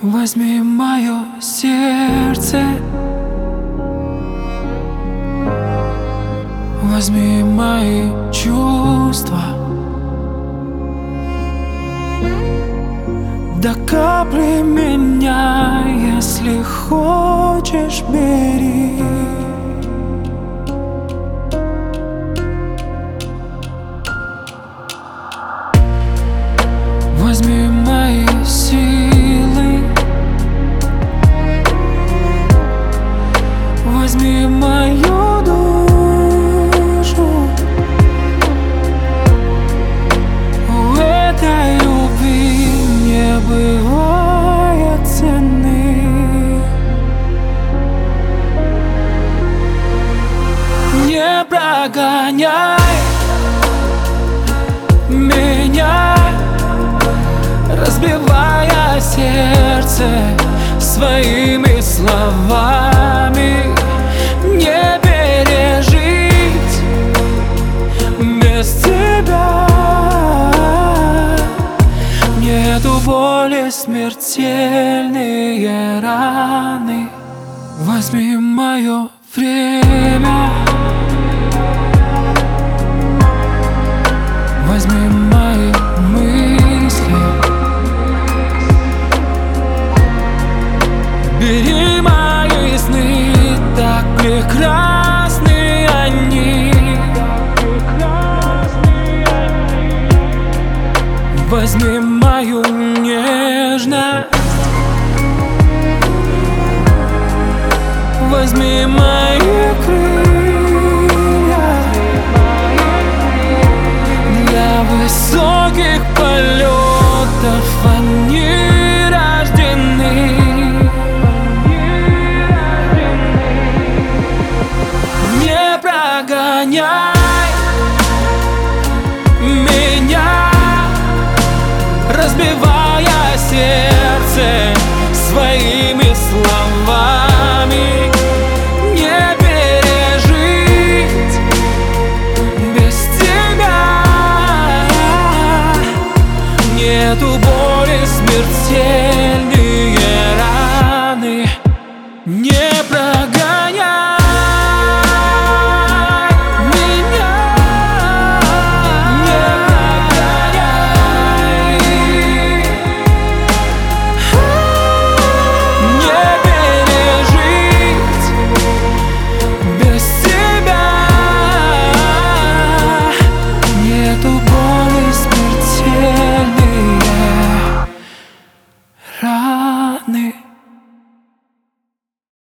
Возьми мое сердце, возьми мои чувства, до капли меня, если хочешь, бери. Возьми мои силы, возьми мою душу. У этой любви не бывает цены. Не прогоняй меня, разбивая сердце своими словами. Не пережить без тебя. Нету боли, смертельные раны. Возьми мое время, возьми мои мысли, бери мои сны, так прекрасны они. Возьми мою нежность, возьми мои крылья. Для высоких полетов они рождены. Не прогоняй меня, разбивая сердце своим